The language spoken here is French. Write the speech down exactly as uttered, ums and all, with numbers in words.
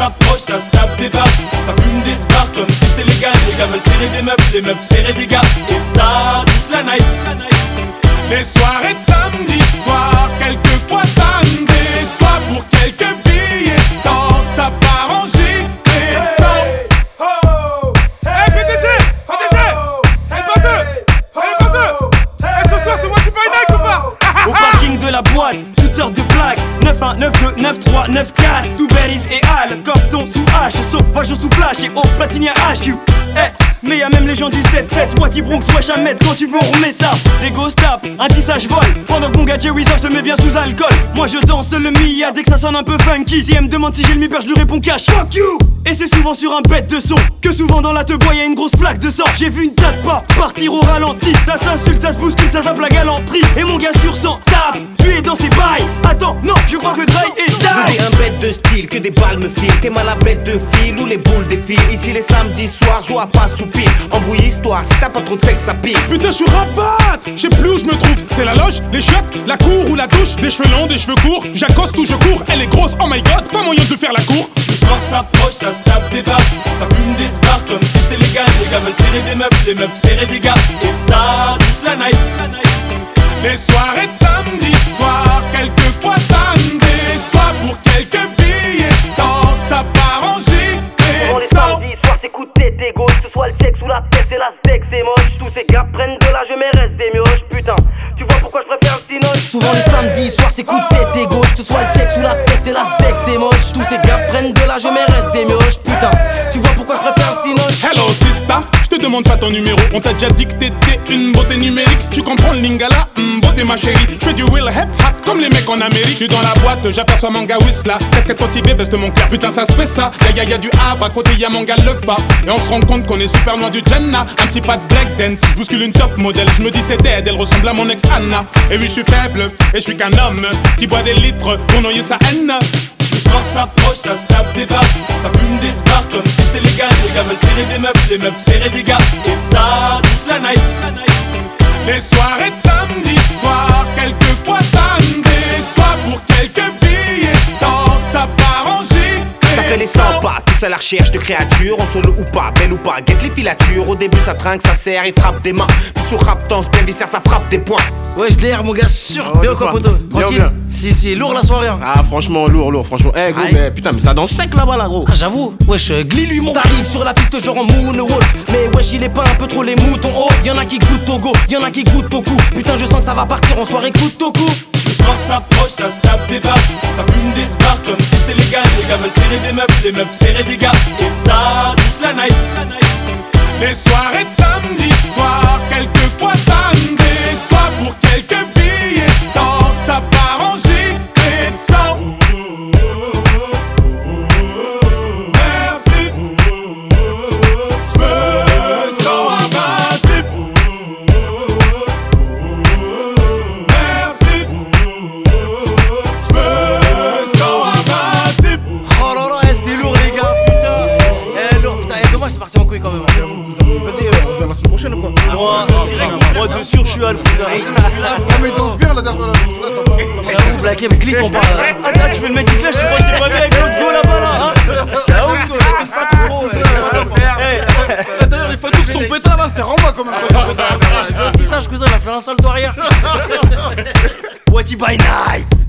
s'approche, ça se tape des barres. Ça fume des spars comme si c'était légal. Les gars veulent serrer des meufs, les meufs serrer des gars. Et ça, toute la night. Les soirées de samedi soir, quelquefois ça me déçoit. Pour quelques billets de sang, ça part en gilet de sang. Oh, hey P D G, P D G, hey Bambeux, hey Bambeux, hey ce soir c'est Wati by Night ou pas? Au parking de la boîte, toutes sortes de plaques. Neuf un, neuf deux, neuf trois, neuf quatre. Tout berries et Al, Compton sous H. Sauvage sous flash et au platine y'a H Q. Eh, mais y'a même les gens du sept sept. Wati Bronx, wesh à mettre quand tu veux on remet ça. Des gosses tapent, un tissage vole. Pendant que mon gars Jerry se met bien sous alcool. Moi je danse le Mia dès que ça sonne un peu funky. Si elle me demande si j'ai le mi-père, je lui réponds cash. Fuck you. Et c'est souvent sur un bête de son que souvent dans la te-bois y'a une grosse flaque de sang. J'ai vu une date pas partir au ralenti. Ça s'insulte, ça se bouscule, ça zappe la galanterie. Et mon gars sur cent tape, lui est dans ses bails. Attends, non, je crois que Dry est die. T'es un bête de style, que des balles me filent. T'es mal à bête de fil ou les boules défilent. Ici les samedis soirs, joue à face ou pile. Embrouille histoire, si t'as pas trop de fait que ça pile. Putain, je suis rabat, je sais plus où je me trouve. C'est la loge, les chiottes, la cour ou la douche. Des cheveux longs, des cheveux courts, j'accoste ou je cours. Elle est grosse, oh my god, pas moyen de faire la cour. Le soir s'approche, ça se tape des barres. Ça fume des spars comme si c'était légal. Les gars veulent serrer des meufs, les meufs serrer des gars. Et ça, toute la night. Les soirées de samedi soir, quelquefois ça me déçoit. Pour quelques billets de sang, ça part en gilet Pendant les de sang. samedis soirs, c'est coup de tête et gauche. Que ce soit le sexe ou la tête, c'est la steak, c'est moche. Tous ces gars prennent de l'âge, mais restent des mioches. Putain, tu vois pourquoi je préfère le cinoche. Souvent les samedis soirs c'est coup de tête et gauche. Que ce soit le check sous la tête c'est la steak c'est moche. Tous ces gars prennent de l'âge mais restent des mioches. Putain, tu vois pourquoi je préfère le cinoche. Hello sista, je te demande pas ton numéro. On t'a déjà dit que t'étais une beauté numérique. Tu comprends le lingala, mm, beauté ma chérie. Je fais du will hip hop comme les mecs en Amérique. Je suis dans la boîte, j'aperçois mon gars Whistla. Casquette motivée, veste mon cœur. Putain ça se fait ça. Y'a y'a y'a du Havre, à côté y'a mon gars le fa. Et on se rend compte qu'on est super loin du Jenna. Un petit pas de breakdance, je bouscule une top modèle. Je me dis c'est dead, elle ressemble à mon ex Anna. Et oui je suis faible, et je suis qu'un homme qui boit des litres pour noyer sa haine. Le soir s'approche, ça se tape des barres. Ça fume des spars comme si c'était légal. Les gars veulent serrer des meufs, les meufs serrer des gars. Et ça, toute la night. Les soirées de samedi soir, quelquefois ça me déçoit. Pour quelques billets de sang, ça part en gilet. Ça fait les cent pas, tous à la recherche de créatures. En solo ou pas, belle ou pas, guette les filatures. Au début ça trinque, ça serre, il frappe des mains. Puis sous rap tense, bien viscère, ça frappe des points. Ouais, je l'air mon gars, sûr. Oh, bien ou quoi, poto? Tranquille. bien. Si, si, lourd la soirée. Hein. Ah franchement lourd lourd franchement. Eh gros Aïe. mais putain mais ça danse sec là-bas là gros. Ah, j'avoue, wesh, euh, glis lui mon. T'arrives sur la piste genre en moonwalk. Mais wesh il est pas un peu trop les moutons oh. Y'en a qui goûtent au go, y'en a qui goûtent au cou. Putain je sens que ça va partir en soirée coup au cou. Le soir s'approche, ça se tape des barres. Ça fume des spars comme si c'était légal. Les gars veulent serrer des meufs, les meufs serrer des gars. Et ça, toute la night. Les soirées de samedi soir, quelquefois ça me déçoit. Pour quelques billets de sang, ça part en gilet de sang. Merci, je me sens invincible. Merci, je me sens invincible. Oh là là, eh, c'était lourd les gars, putain. Eh, lourd, putain, eh, dommage, c'est parti en couille quand même. Vas-y, on revient la semaine prochaine ou quoi? Moi, moi de sûr, je suis à le cousin. Ah mais danse bien la dernière parce que là t'as pas. J'avoue, blagué, mais clique, on parle. Attends, tu fais le mec qui clash, tu crois que je t'ai pas vu avec l'autre go là-bas là, hein? Ah ouf, toi, t'es une fatou gros. Eh, d'ailleurs les fatous qui sont pétards là, c'était Ramba quand même. Petit sage cousin, il a fait un salto arrière. Wati by Night.